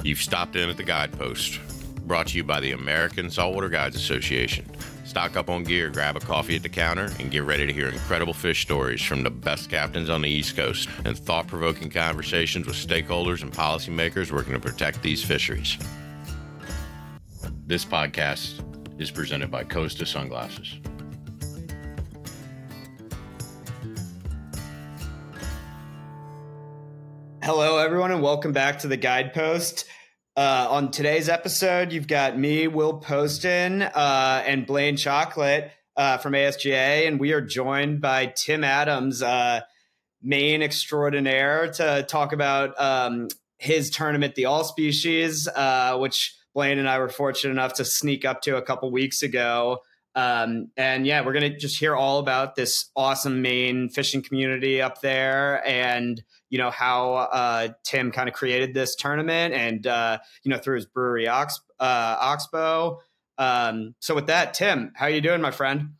You've stopped in at the Guidepost, brought to you by the American Saltwater Guides Association. Stock up on gear, grab a coffee at the counter, and get ready to hear incredible fish stories from the best captains on the East Coast and thought-provoking conversations with stakeholders and policymakers working to protect these fisheries. This podcast is presented by Costa Sunglasses. Hello, everyone, and welcome back to the Guidepost. On today's episode, you've got me, Will Poston, and Blaine Chocolate from ASGA, and we are joined by Tim Adams, Maine extraordinaire, to talk about his tournament, the All Species, which Blaine and I were fortunate enough to sneak up to a couple weeks ago. And yeah, we're going to just hear all about this awesome Maine fishing community up there and, you know, how Tim kind of created this tournament and, you know, through his brewery Oxbow. So with that, Tim, how are you doing, my friend?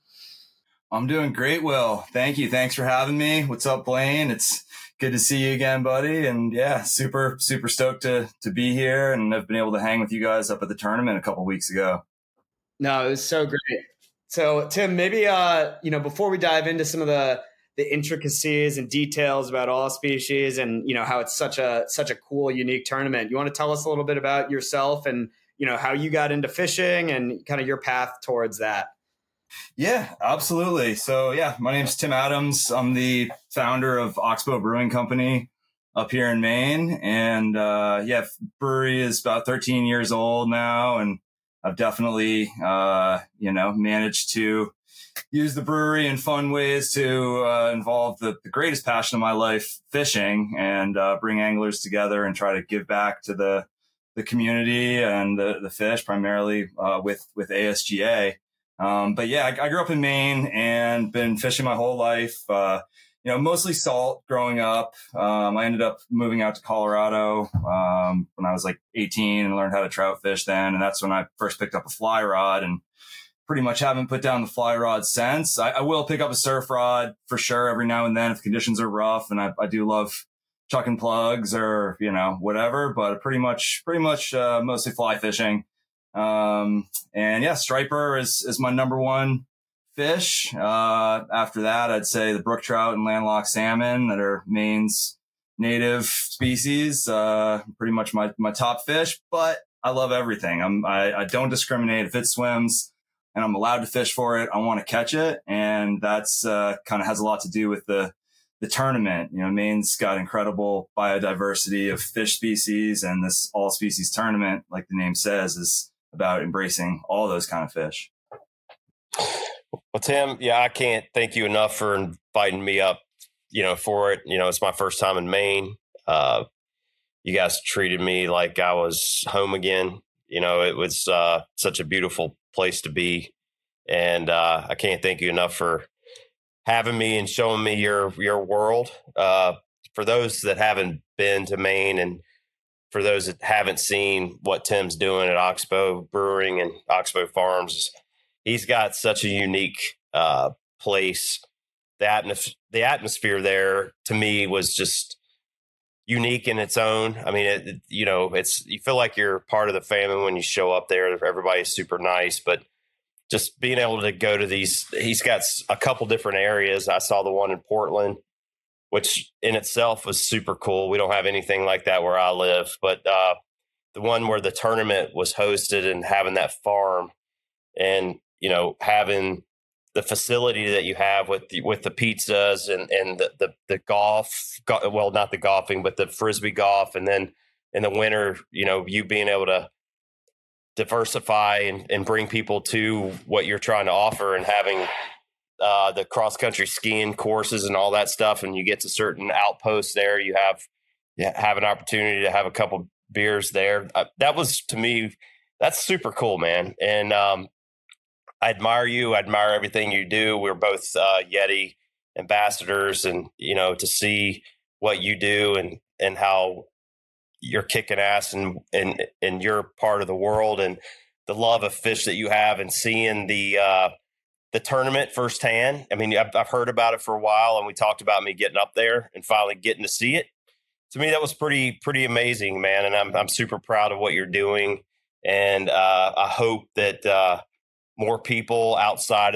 I'm doing great, Will. Thank you. Thanks for having me. What's up, Blaine? It's good to see you again, buddy. And yeah, super stoked to be here. And I've been able to hang with you guys up at the tournament a couple weeks ago. No, it was so great. So, Tim, maybe, you know, before we dive into some of the intricacies and details about All Species and, you know, how it's such a cool, unique tournament, you want to tell us a little bit about yourself and, you know, how you got into fishing and kind of your path towards that? Yeah, absolutely. So, yeah, my name's Tim Adams. I'm the founder of Oxbow Brewing Company up here in Maine. And, yeah, brewery is about 13 years old now. And I've definitely, you know, managed to use the brewery in fun ways to involve the greatest passion of my life, fishing, and bring anglers together and try to give back to the community and the fish, primarily with ASGA. But yeah, I grew up in Maine and been fishing my whole life. You know, mostly salt growing up. I ended up moving out to Colorado when I was like 18 and learned how to trout fish then. And that's when I first picked up a fly rod and pretty much haven't put down the fly rod since. I will pick up a surf rod for sure every now and then if conditions are rough. And I do love chucking plugs or, you know, whatever, but pretty much mostly fly fishing. And yeah, striper is my number one fish. After that, I'd say the brook trout and landlocked salmon that are Maine's native species. Pretty much my top fish, but I love everything. I don't discriminate. If it swims and I'm allowed to fish for it, I want to catch it. And that's, kind of has a lot to do with the tournament. You know, Maine's got incredible biodiversity of fish species, and this all species tournament, like the name says, is about embracing all those kind of fish. Well, Tim, yeah, I can't thank you enough for inviting me up, you know, for it. You know, it's my first time in Maine. You guys treated me like I was home again. You know, it was such a beautiful place to be. And I can't thank you enough for having me and showing me your world. For those that haven't been to Maine and for those that haven't seen what Tim's doing at Oxbow Brewing and Oxbow Farms, he's got such a unique place. The atmosphere there to me was just unique in its own. I mean, you know, you feel like you're part of the family when you show up there. Everybody's super nice, but just being able to go to he's got a couple different areas. I saw the one in Portland, which in itself was super cool. We don't have anything like that where I live, but the one where the tournament was hosted and having that farm and, you know, having the facility that you have with the pizzas and the golf, well, not the golfing, but the Frisbee golf. And then in the winter, you know, you being able to diversify and bring people to what you're trying to offer and having the cross country skiing courses and all that stuff. And you get to certain outposts there, you have an opportunity to have a couple beers there. That was, to me, that's super cool, man. And I admire you. I admire everything you do. We're both Yeti ambassadors, and, you know, to see what you do and how you're kicking ass and you're part of the world and the love of fish that you have, and seeing the tournament firsthand. I mean, I've heard about it for a while, and we talked about me getting up there and finally getting to see it. to me, that was pretty amazing, man. And I'm super proud of what you're doing. And I hope that more people outside of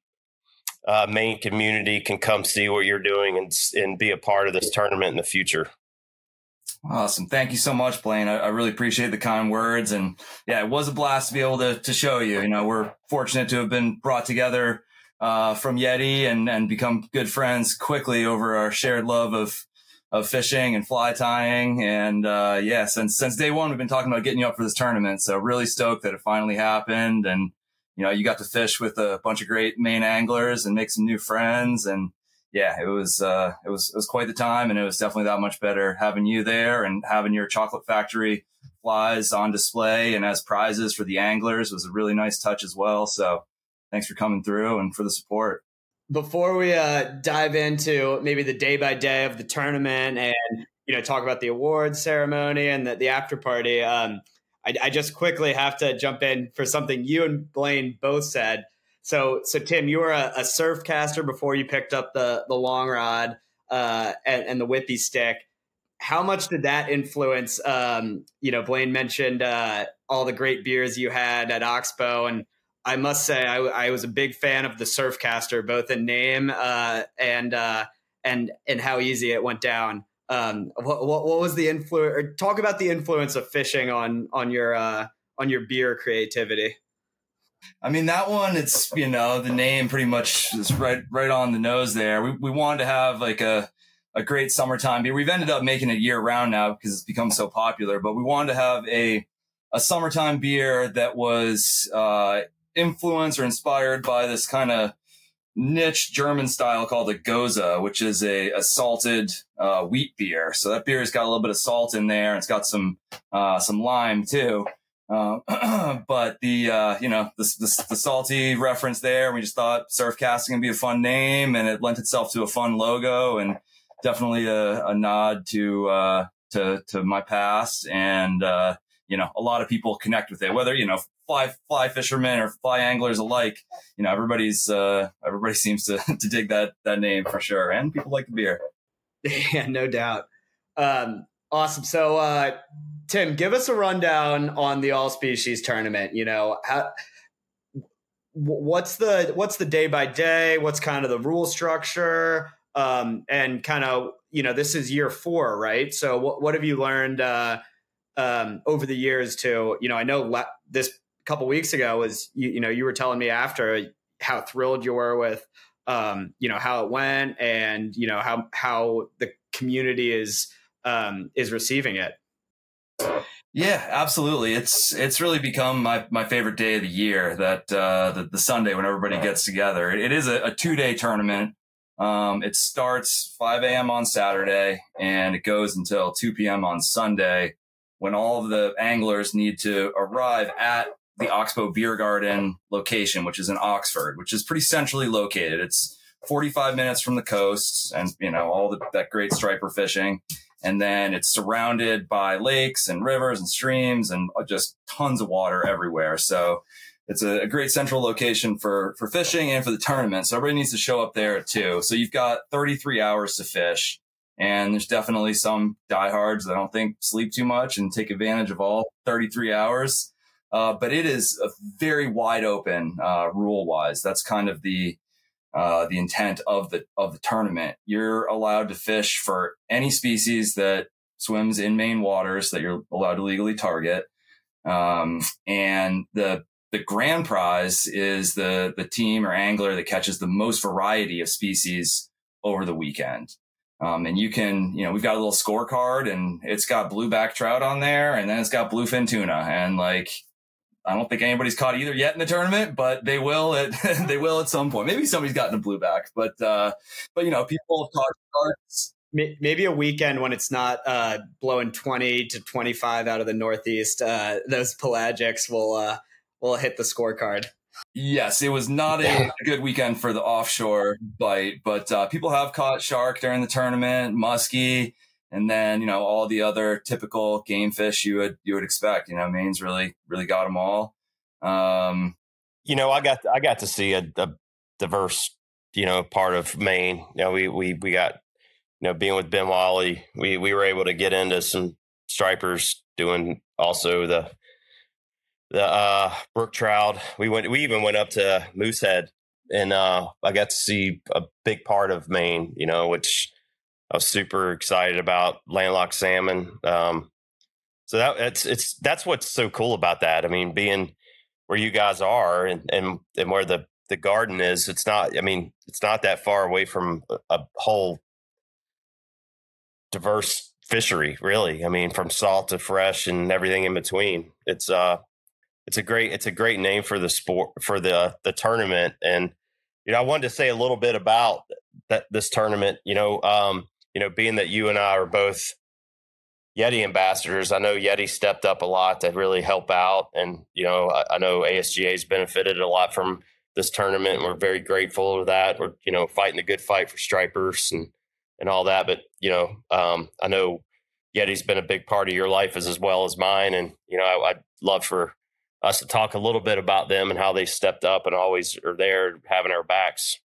the Maine community can come see what you're doing and be a part of this tournament in the future. Awesome. Thank you so much, Blaine. I really appreciate the kind words. And yeah, it was a blast to be able to show you. You know, we're fortunate to have been brought together from Yeti and become good friends quickly over our shared love of fishing and fly tying. And yeah, since day one, we've been talking about getting you up for this tournament. So really stoked that it finally happened. And, you know, you got to fish with a bunch of great Maine anglers and make some new friends. And yeah, it was quite the time. And it was definitely that much better having you there and having your Chocolate Factory flies on display and as prizes for the anglers was a really nice touch as well. So thanks for coming through and for the support. Before we dive into maybe the day by day of the tournament and, you know, talk about the awards ceremony and the after party, I just quickly have to jump in for something you and Blaine both said. So Tim, you were a surf caster before you picked up the long rod and the whippy stick. How much did that influence? You know, Blaine mentioned all the great beers you had at Oxbow, and I must say I was a big fan of the surf caster, both in name and how easy it went down. What was the influence? Or talk about the influence of fishing on your beer creativity. I mean, that one, it's, you know, the name pretty much is right on the nose there. We wanted to have like a great summertime beer. We've ended up making it year round now because it's become so popular, but we wanted to have a summertime beer that was influenced or inspired by this kind of niche German style called a Goza, which is a salted wheat beer. So that beer's got a little bit of salt in there. It's got some lime too. But the you know, the salty reference there, we just thought surf casting would be a fun name, and it lent itself to a fun logo and definitely a nod to my past. And you know, a lot of people connect with it, whether, you know, fly fishermen or fly anglers alike. You know, everybody seems to dig that name for sure, and people like the beer. Yeah, no doubt. Awesome. So Tim, give us a rundown on the all species tournament. You know, what's the day by day? What's kind of the rule structure? And kind of, you know, this is year 4, right? So what have you learned over the years to, you know, I know this couple weeks ago was, you know, you were telling me after how thrilled you were with, you know, how it went and, you know, how the community is receiving it. Yeah, absolutely. It's really become my favorite day of the year, that the Sunday when everybody gets together. It is a 2-day tournament. It starts 5 a.m. on Saturday and it goes until 2 p.m. on Sunday, when all of the anglers need to arrive at the Oxbow Beer Garden location, which is in Oxford, which is pretty centrally located. It's 45 minutes from the coast and, you know, all that great striper fishing. And then it's surrounded by lakes and rivers and streams and just tons of water everywhere. So it's a great central location for fishing and for the tournament. So everybody needs to show up there too. So you've got 33 hours to fish. And there's definitely some diehards that I don't think sleep too much and take advantage of all 33 hours. But it is a very wide open, rule wise. That's kind of the intent of the tournament. You're allowed to fish for any species that swims in Maine waters that you're allowed to legally target. And the grand prize is the team or angler that catches the most variety of species over the weekend. And you can, you know, we've got a little scorecard and it's got blueback trout on there and then it's got bluefin tuna. And like, I don't think anybody's caught either yet in the tournament, but they will at some point. Maybe somebody's gotten a blueback, but you know, people have caught sharks. Maybe a weekend when it's not blowing 20 to 25 out of the Northeast, those pelagics will hit the scorecard. Yes, it was not a good weekend for the offshore bite, but people have caught shark during the tournament, muskie, and then, you know, all the other typical game fish you would expect. You know, Maine's really got them all. You know, I got to see a diverse, you know, part of Maine. You know, we got being with Ben Wally, we were able to get into some stripers doing also the brook trout. We even went up to Moosehead, and I got to see a big part of Maine, which I was super excited about. Landlocked salmon. So that's what's so cool about that. I mean, being where you guys are and where the garden is, it's not that far away from a whole diverse fishery, really. I mean, from salt to fresh and everything in between. It's a great name for the sport, for the tournament. And I wanted to say a little bit about this tournament. Being that you and I are both Yeti ambassadors, I know Yeti stepped up a lot to really help out. And, I know ASGA's benefited a lot from this tournament. And we're very grateful for that. We're, fighting the good fight for stripers and all that. But, I know Yeti's been a big part of your life as well as mine. And, I'd love for us to talk a little bit about them and how they stepped up and always are there having our backs.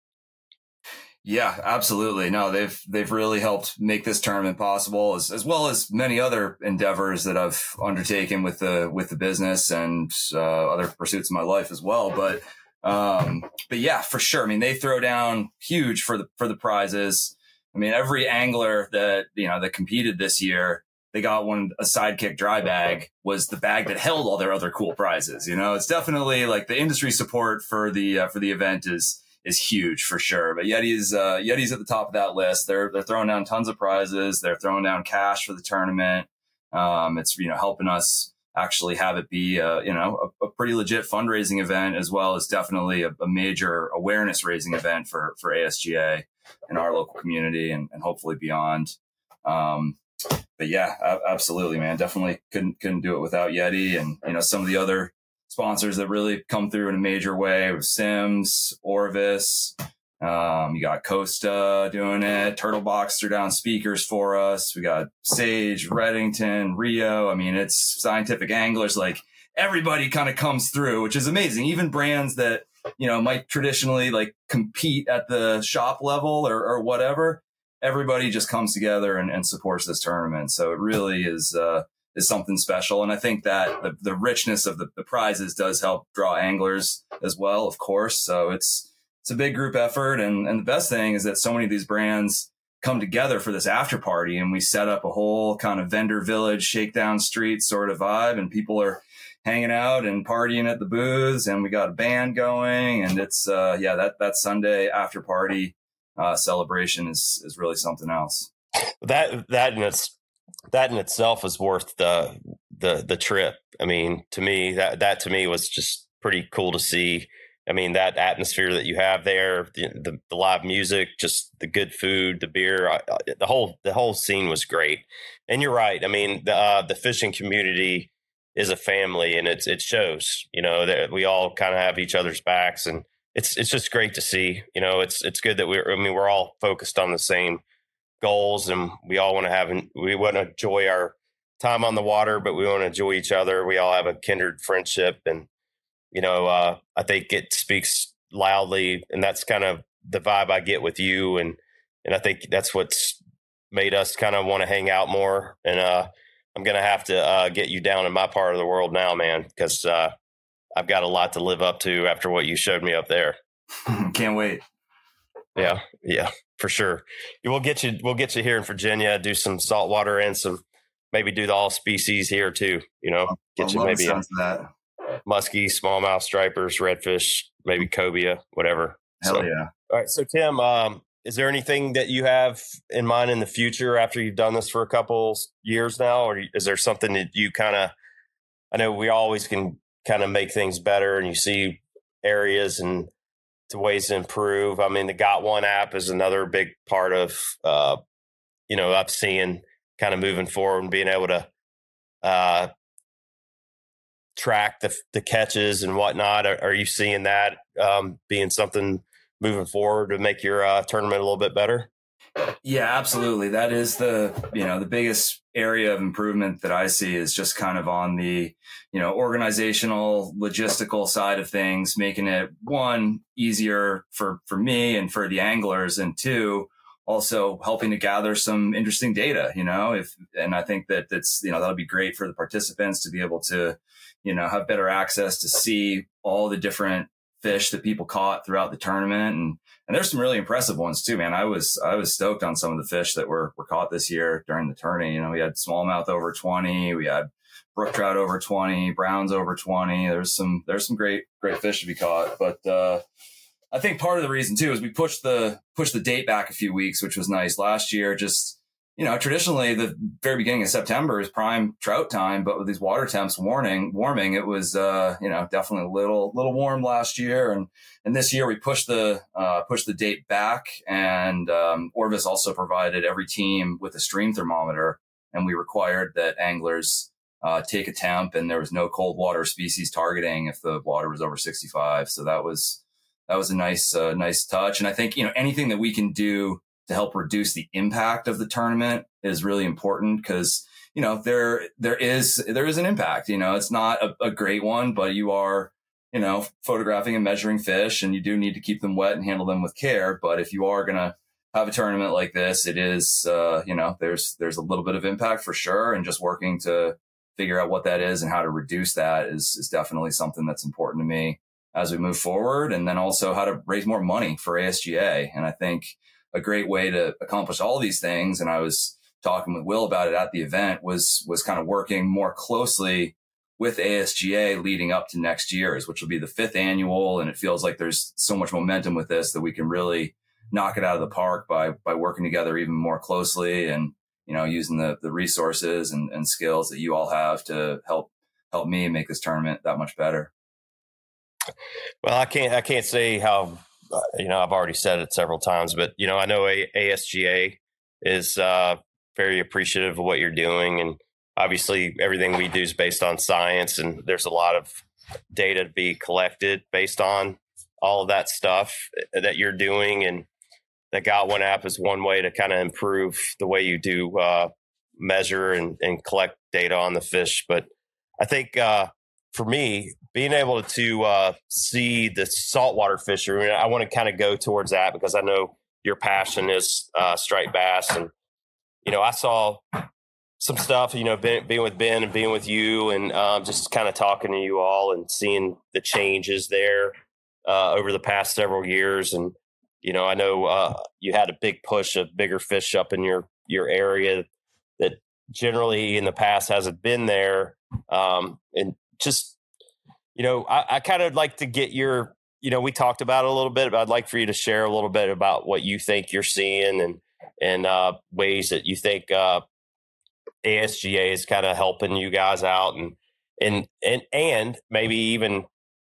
Yeah, absolutely. No, they've really helped make this tournament possible, as well as many other endeavors that I've undertaken with the business and other pursuits in my life as well. But yeah, for sure. I mean, they throw down huge for the prizes. I mean, every angler that that competed this year, they got a Sidekick dry bag was the bag that held all their other cool prizes. It's definitely like the industry support for the event is huge for sure. But Yeti's at the top of that list. They're throwing down tons of prizes. They're throwing down cash for the tournament. It's helping us actually have it be a pretty legit fundraising event, as well as definitely a major awareness raising event for ASGA in our local community and hopefully beyond. But yeah, absolutely, man. Definitely couldn't do it without Yeti and some of the other sponsors that really come through in a major way with Sims, Orvis. You got Costa doing it. Turtle Box threw down speakers for us. We got Sage, Reddington, Rio. I mean, it's Scientific Anglers. Like everybody kind of comes through, which is amazing. Even brands that, might traditionally like compete at the shop level or whatever. Everybody just comes together and supports this tournament. So it really is something special. And I think that the richness of the prizes does help draw anglers as well, of course. So it's a big group effort. And the best thing is that so many of these brands come together for this after party, and we set up a whole kind of vendor village, shakedown street sort of vibe, and people are hanging out and partying at the booths, and we got a band going, and it's that Sunday after party celebration is really something else. That in itself is worth the trip. I mean, to me, that to me was just pretty cool to see. I mean, that atmosphere that you have there, the live music, just the good food, the beer, the whole scene was great. And you're right. I mean, the fishing community is a family, and it shows. That we all kind of have each other's backs, and it's just great to see. It's good that we're all focused on the same goals, and we all want to enjoy our time on the water, but we want to enjoy each other. We all have a kindred friendship, and I think it speaks loudly, and that's kind of the vibe I get with you, and I think that's what's made us kind of want to hang out more. And I'm gonna have to get you down in my part of the world now, man, because I've got a lot to live up to after what you showed me up there. Can't wait. Yeah, for sure. We'll get you here in Virginia, do some saltwater and maybe do the all species here too. Get you maybe that. Muskie, smallmouth, stripers, redfish, maybe cobia, whatever. Hell yeah. All right. So Tim, is there anything that you have in mind in the future after you've done this for a couple years now? Or is there something that you I know we always can kind of make things better, and you see areas and ways to improve. I mean, the Got One app is another big part of, I'm seeing kind of moving forward and being able to track the catches and whatnot. Are you seeing that being something moving forward to make your tournament a little bit better? Yeah, absolutely. That is the biggest area of improvement that I see is just kind of on the, organizational, logistical side of things, making it one, easier for me and for the anglers, and two, also helping to gather some interesting data, and I think that that's, that'll be great for the participants to be able to, have better access to see all the different fish that people caught throughout the tournament. And there's some really impressive ones too, man. I was stoked on some of the fish that were caught this year during the tourney. We had smallmouth over 20, we had brook trout over 20, browns over 20. There's some great fish to be caught. But, I think part of the reason too is we pushed the date back a few weeks, which was nice. Last year, just, traditionally the very beginning of September is prime trout time, but with these water temps warming, it was, definitely a little warm last year. And this year we pushed the date back, and, Orvis also provided every team with a stream thermometer, and we required that anglers, take a temp, and there was no cold water species targeting if the water was over 65. So that was a nice touch. And I think, anything that we can do to help reduce the impact of the tournament is really important, because, there is an impact. It's not a great one, but you are, photographing and measuring fish, and you do need to keep them wet and handle them with care. But if you are going to have a tournament like this, it is, there's a little bit of impact for sure. And just working to figure out what that is and how to reduce that is definitely something that's important to me as we move forward. And then also how to raise more money for ASGA. And I think a great way to accomplish all these things, and I was talking with Will about it at the event, was kind of working more closely with ASGA leading up to next year's, which will be the 5th annual. And it feels like there's so much momentum with this that we can really knock it out of the park by working together even more closely, and, using the resources and skills that you all have to help me make this tournament that much better. Well, I can't say how, I've already said it several times, but, I know ASGA is very appreciative of what you're doing. And obviously everything we do is based on science, and there's a lot of data to be collected based on all of that stuff that you're doing. And the Got One app is one way to kind of improve the way you do measure and collect data on the fish. But I think for me, being able to see the saltwater fishery, I want to kind of go towards that, because I know your passion is striped bass. And, I saw some stuff, being with Ben and being with you, and just kind of talking to you all and seeing the changes there over the past several years. And, I know you had a big push of bigger fish up in your area that generally in the past hasn't been there. And just, I kind of like to get your, we talked about it a little bit, but I'd like for you to share a little bit about what you think you're seeing and ways that you think ASGA is kind of helping you guys out, and maybe even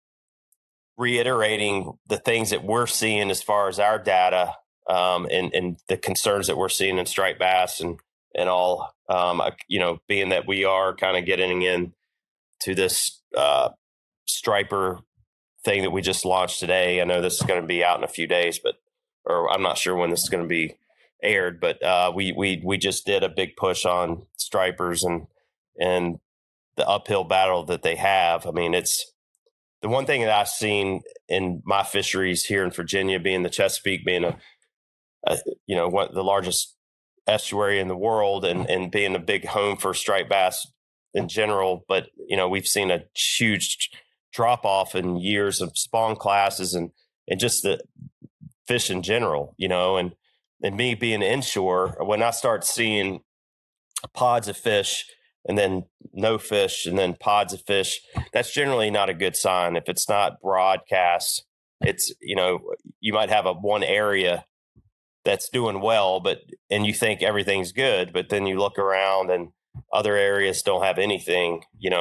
reiterating the things that we're seeing as far as our data, and the concerns that we're seeing in striped bass and all, being that we are kind of getting in to this striper thing that we just launched today. I know this is going to be out in a few days, or I'm not sure when this is going to be aired, but we just did a big push on stripers and the uphill battle that they have. I mean, it's the one thing that I've seen in my fisheries here in Virginia, being the Chesapeake, being one of the largest estuary in the world, and being a big home for striped bass in general. But, we've seen a huge drop off in years of spawn classes and just the fish in general, and me being inshore, when I start seeing pods of fish and then no fish and then pods of fish, that's generally not a good sign. If it's not broadcast, it's, you might have one area that's doing well, and you think everything's good, but then you look around and other areas don't have anything,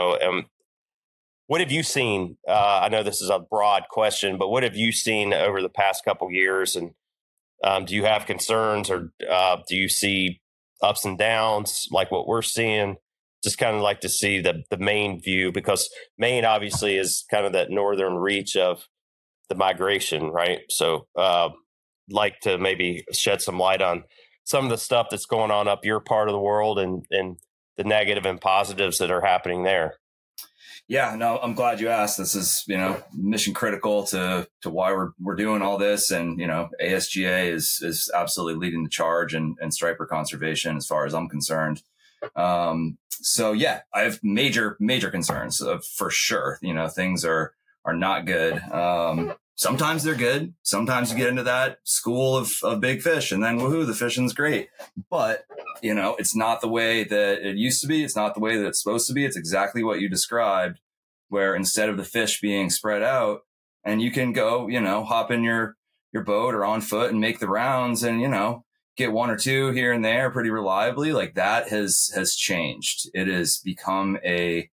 what have you seen? I know this is a broad question, but what have you seen over the past couple of years? And do you have concerns, or do you see ups and downs like what we're seeing? Just kind of like to see the Maine view, because Maine obviously is kind of that northern reach of the migration, right? So like to maybe shed some light on some of the stuff that's going on up your part of the world, and the negative and positives that are happening there. Yeah, no, I'm glad you asked. This is, mission critical to why we're doing all this. And, ASGA is absolutely leading the charge in striper conservation as far as I'm concerned. So yeah, I have major concerns for sure. Things are not good. Sometimes they're good. Sometimes you get into that school of big fish and then woohoo, the fishing's great. But, it's not the way that it used to be. It's not the way that it's supposed to be. It's exactly what you described, where instead of the fish being spread out and you can go, hop in your boat or on foot and make the rounds and, get one or two here and there pretty reliably. Like that has changed. It has become a,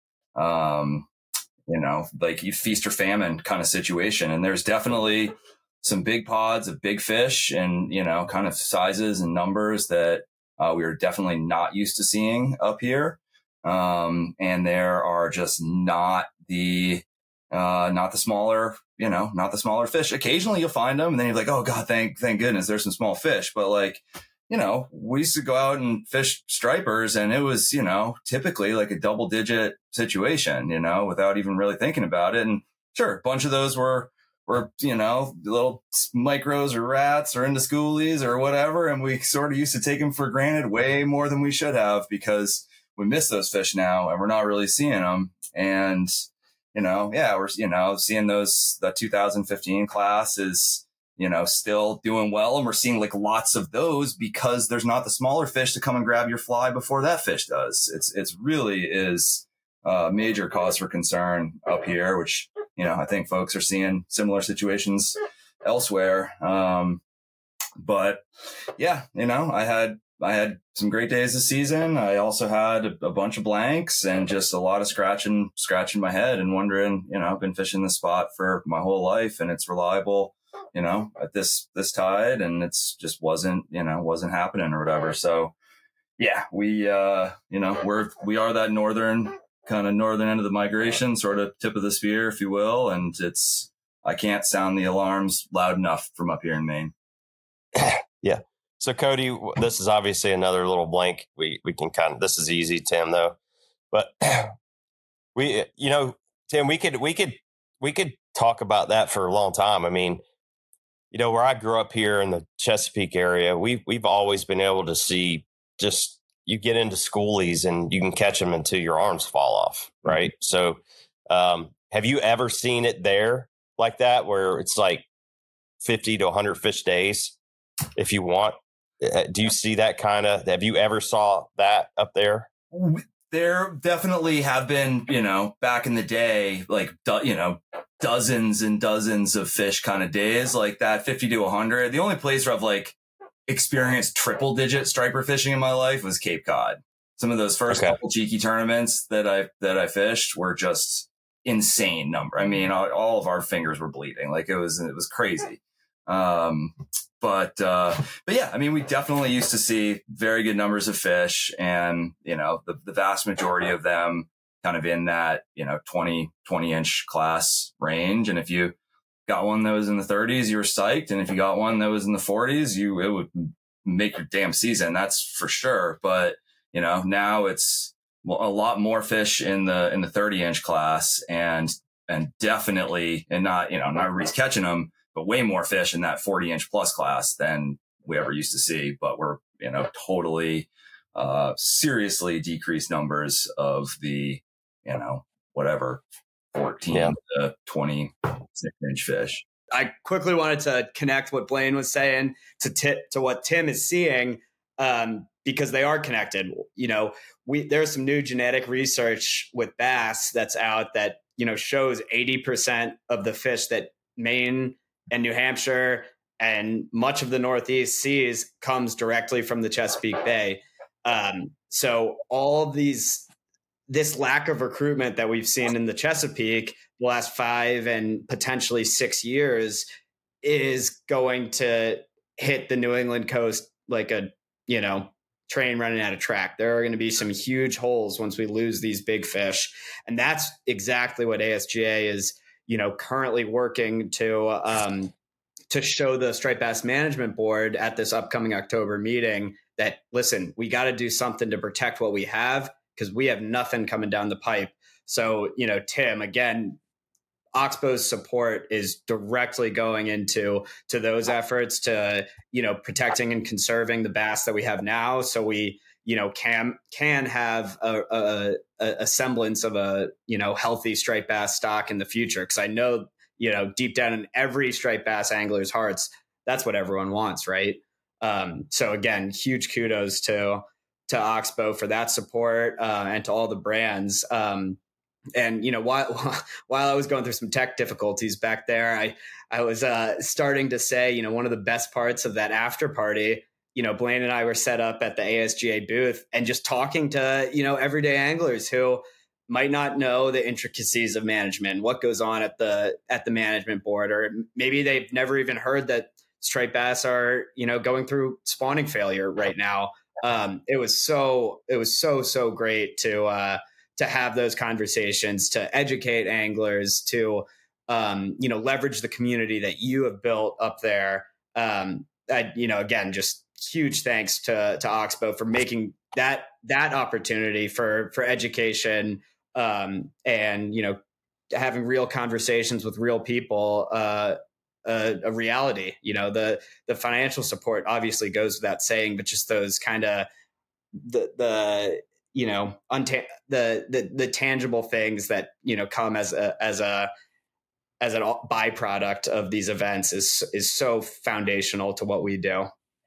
like you feast or famine kind of situation. And there's definitely some big pods of big fish and, kind of sizes and numbers that we are definitely not used to seeing up here. And there are just not the smaller, not the smaller fish. Occasionally you'll find them and then you're like, oh God, thank goodness there's some small fish. But like, we used to go out and fish stripers and it was, typically like a double digit situation, without even really thinking about it. And sure, a bunch of those were, little micros or rats or into schoolies or whatever. And we sort of used to take them for granted way more than we should have because we miss those fish now and we're not really seeing them. And, we're, seeing the 2015 class is, still doing well. And we're seeing like lots of those because there's not the smaller fish to come and grab your fly before that fish does. It's really is a major cause for concern up here, which, I think folks are seeing similar situations elsewhere. But yeah, I had some great days this season. I also had a bunch of blanks and just a lot of scratching my head and wondering, I've been fishing this spot for my whole life and it's reliable, at this tide and it's just wasn't happening or whatever. So yeah, we are that northern end of the migration, sort of tip of the spear, if you will. And I can't sound the alarms loud enough from up here in Maine. Yeah. So Cody, this is obviously another little blank. We can this is easy, Tim, though. But Tim, we could talk about that for a long time. I mean, where I grew up here in the Chesapeake area, we've always been able to see just, you get into schoolies and you can catch them until your arms fall off. Right. So, have you ever seen it there like that, where it's like 50 to 100 fish days if you want? Do you see that have you ever saw that up there? There definitely have been, back in the day, like, dozens and dozens of fish kind of days like that, 50 to 100. The only place where I've like experienced triple digit striper fishing in my life was Cape Cod. Some of those first couple cheeky tournaments that I fished were just insane number. I mean, all of our fingers were bleeding. Like it was crazy. But yeah, I mean, we definitely used to see very good numbers of fish and, the vast majority of them kind of in that, 20 inch class range. And if you got one that was in the 30s, you were psyched. And if you got one that was in the 40s, it would make your damn season. That's for sure. But, now it's a lot more fish in the 30 inch class and definitely, and not everybody's catching them, but way more fish in that 40 inch plus class than we ever used to see. But we're, totally, seriously decreased numbers of the, 14 to 26 inch fish. I quickly wanted to connect what Blaine was saying to what Tim is seeing, because they are connected. There's some new genetic research with bass that's out that, shows 80% of the fish that Maine and New Hampshire and much of the Northeast sees comes directly from the Chesapeake Bay. So all of this lack of recruitment that we've seen in the Chesapeake the last 5 and potentially 6 years is going to hit the New England coast like a, train running out of track. There are going to be some huge holes once we lose these big fish. And that's exactly what ASGA is, currently working to show the Striped Bass Management Board at this upcoming October meeting that, listen, we got to do something to protect what we have because we have nothing coming down the pipe So, Tim, again, Oxbow's support is directly going into those efforts to, protecting and conserving the bass that we have now. So we, can have a semblance of a, healthy striped bass stock in the future. Cause I know, deep down in every striped bass angler's hearts, that's what everyone wants. Right. So again, huge kudos to Oxbow for that support, and to all the brands. And while I was going through some tech difficulties back there, I was starting to say, one of the best parts of that after party, Blaine and I were set up at the ASGA booth and just talking to everyday anglers who might not know the intricacies of management, what goes on at the management board, or maybe they've never even heard that striped bass are going through spawning failure right now. It was so great to have those conversations, to educate anglers, to, leverage the community that you have built up there. Again, just huge thanks to Oxbow for making that opportunity for education, and, having real conversations with real people, a reality. The financial support obviously goes without saying, but just those kind of the tangible things that come as a byproduct of these events is so foundational to what we do.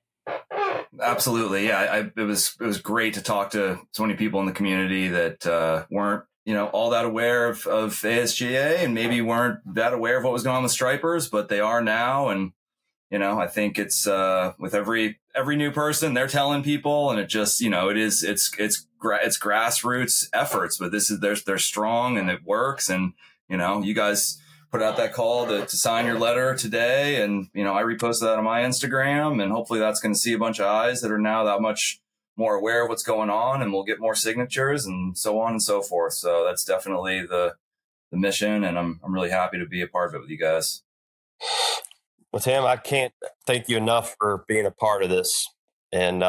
Absolutely. Yeah. It was great to talk to so many people in the community that weren't, all that aware of ASGA, and maybe weren't that aware of what was going on with stripers, but they are now. And, I think it's with every new person, they're telling people, and it just, it's grassroots efforts, but they're strong and it works. And, you guys put out that call to sign your letter today. And, I reposted that on my Instagram, and hopefully that's going to see a bunch of eyes that are now that much more aware of what's going on, and we'll get more signatures and so on and so forth. So that's definitely the mission. And I'm really happy to be a part of it with you guys. Well, Tim, I can't thank you enough for being a part of this. And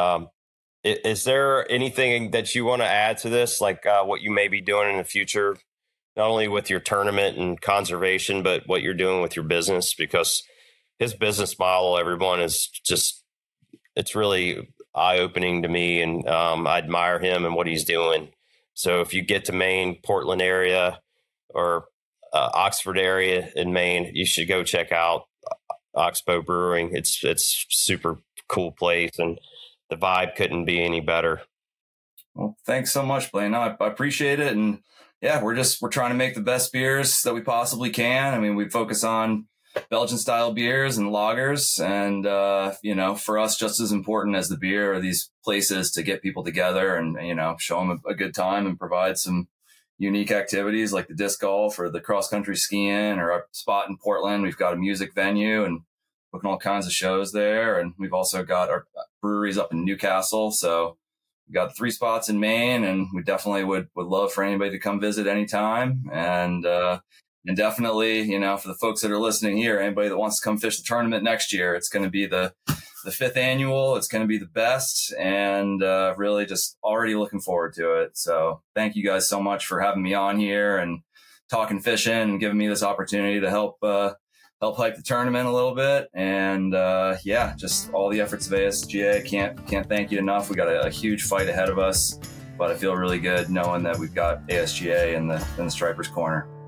is there anything that you want to add to this, like what you may be doing in the future, not only with your tournament and conservation, but what you're doing with your business? Because his business model, everyone, is just, it's really eye-opening to me, and I admire him and what he's doing. So if you get to Maine, Portland area, or Oxford area in Maine, you should go check out Oxbow Brewing. It's super cool place, and the vibe couldn't be any better. Well, thanks so much, Blaine. I appreciate it. And yeah, we're trying to make the best beers that we possibly can. I mean, we focus on Belgian style beers and lagers, and for us, just as important as the beer are these places to get people together and show them a good time and provide some unique activities like the disc golf or the cross country skiing, or our spot in Portland. We've got a music venue and booking all kinds of shows there. And we've also got our breweries up in Newcastle. So we've got 3 spots in Maine, and we definitely would love for anybody to come visit anytime. And definitely, for the folks that are listening here, anybody that wants to come fish the tournament next year, it's going to be the 5th annual. It's going to be the best, and really just already looking forward to it. So thank you guys so much for having me on here and talking fishing and giving me this opportunity to help hype the tournament a little bit. And just all the efforts of ASGA. Can't thank you enough. We got a huge fight ahead of us, but I feel really good knowing that we've got ASGA in the Stripers corner.